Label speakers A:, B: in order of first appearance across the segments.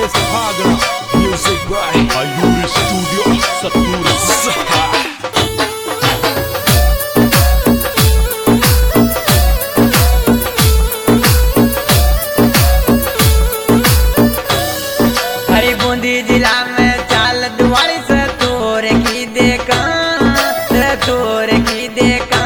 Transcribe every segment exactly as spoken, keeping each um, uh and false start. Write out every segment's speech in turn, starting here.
A: Sahagra, music by Ayuri Studio, Satura Saha.
B: हरी बूंदी जिला में चाल दुआरी से तोर की देखा से तोर की देखा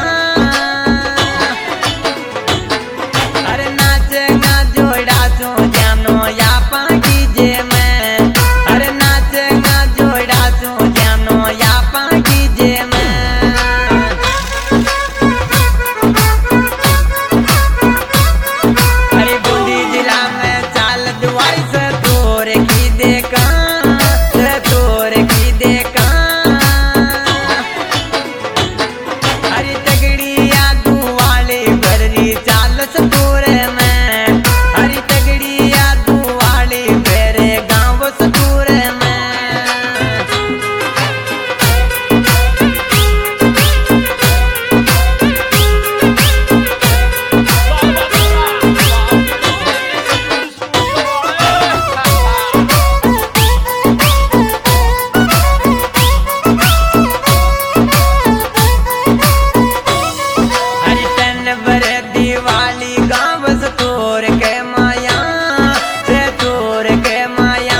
B: अरे नाचेगा जोड़ा सो जानो या पाकी जे में अरे नाचेगा जोड़ा सो जानो या पाकी जे में हरी बूंदी जिला में चाल दुआरी से तोर की देखा से तोर की देखा हरी तगड़िया दुआले भरी चाल से तोर में हरी तगड़िया दुआले मेरे गाँव से तोर में हरी तन भरे दिवाली गाँव से तोर के माया से तोर के माया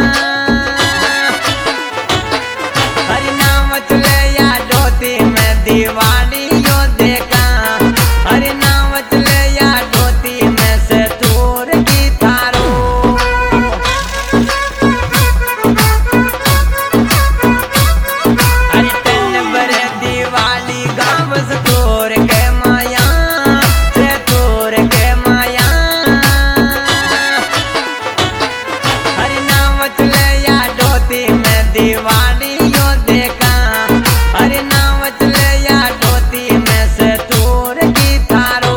B: हरी नाम चले या डोती में दिवाली यो देखा हरी नाम चले या डोती में से तोर की थारो हरी तन भरे दिवाली गाँव से तोर के माया से तोर के माया हरी नाम चले या डोती में दिवाली यो देखा हरी नाम चले या डोती में से तोर की थारो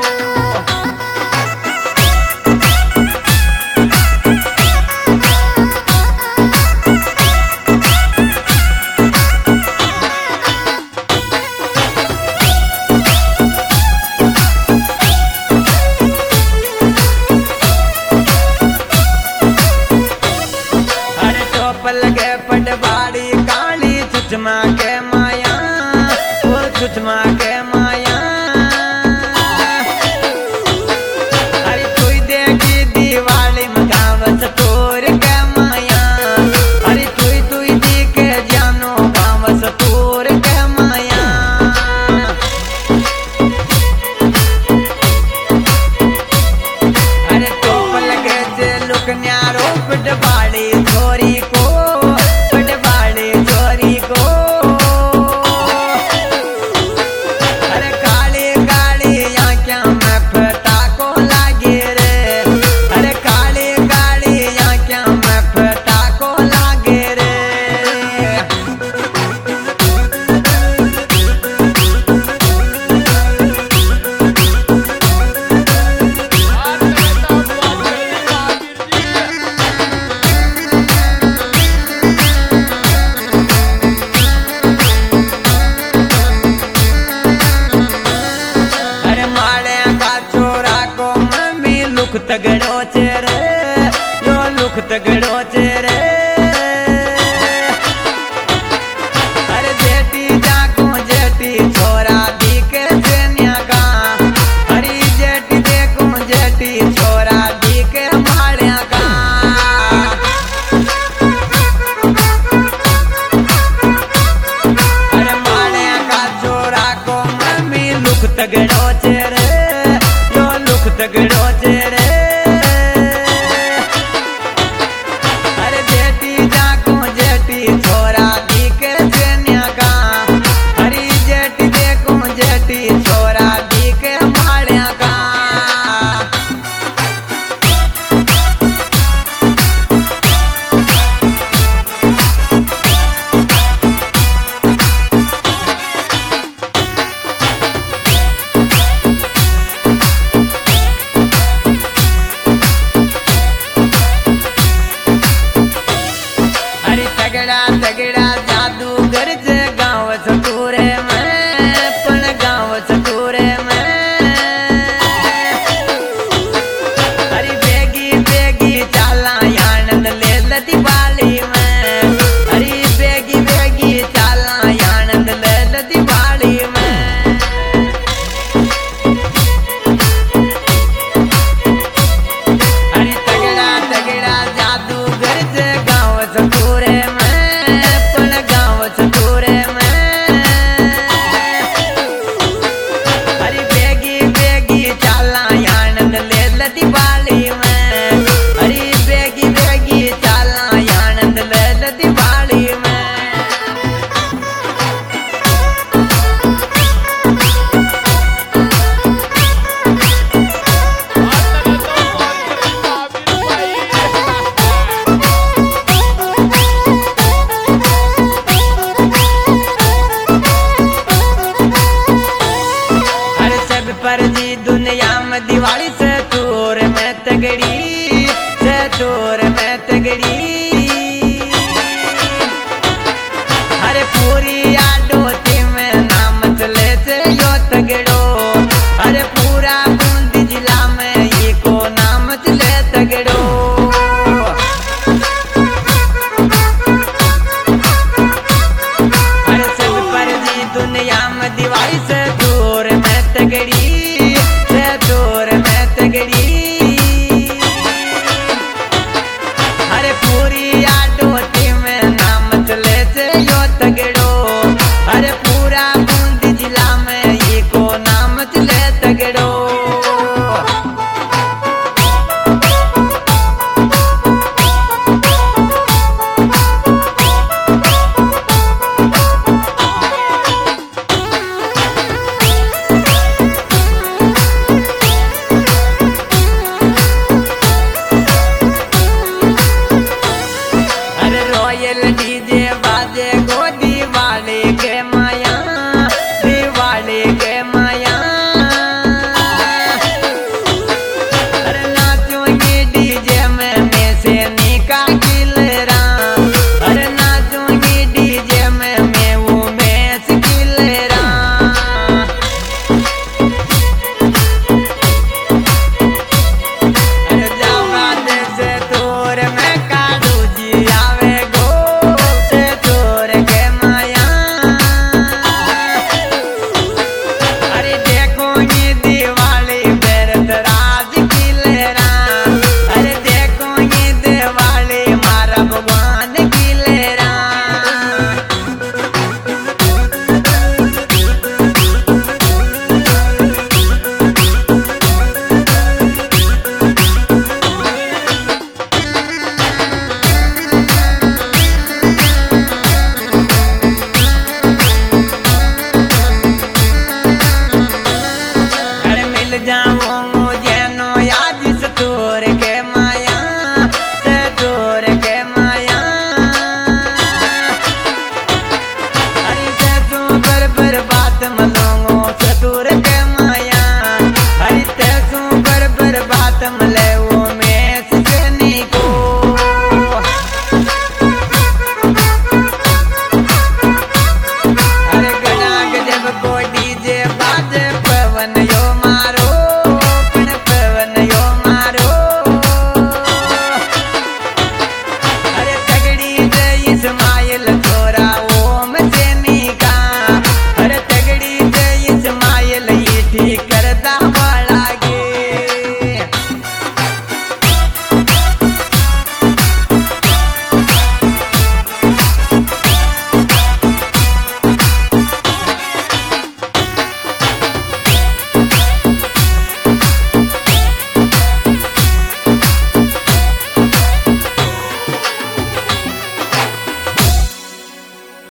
B: अरे टोप लगे पटवारी काली सुषमा के माया ओ सुषमा के माया अरे कोई देखी दिवाली में गाँव से तोर के माया अरे कोई तुई दी के जानो गाँव से तोर के माया अरे टोप लगे जे लुक न्यारो पटवारी छोरी को पटवारी छोरी को अरे काली काली आँखें में फटा को लागे रे अरे काली काली आँखें में फटा को लागे रे अरे माड़े का छोरा को मम्मी लुक तगड़ो चेरे यो लुक तगड़ो चेरे अरे जेठी जाको जेठी छोरा दिखे सेन्या का हरी जेठी देखो जेठी छोरा दिखे माड़िया का अरे माड़े का छोरा को मम्मी लुक तगड़ो चेरे यो लुक तगड़ो चेरे अरे जेठी जाको जेठी छोरा दिखे सेन्या का हरी जेठी देखो जेठी छोरा दिखे माड़िया का जी दुनिया में दिवाली से दूर में तगड़ी से दूर में तगड़ी अरे पूरी आडोती में नाम चले से यो तगड़ो अरे पूरा बूंदी जिला में ये को नाम चले तगड़ो अरे सब पर जी दुनिया में दिवाली से दूर में तगड़ी से दूर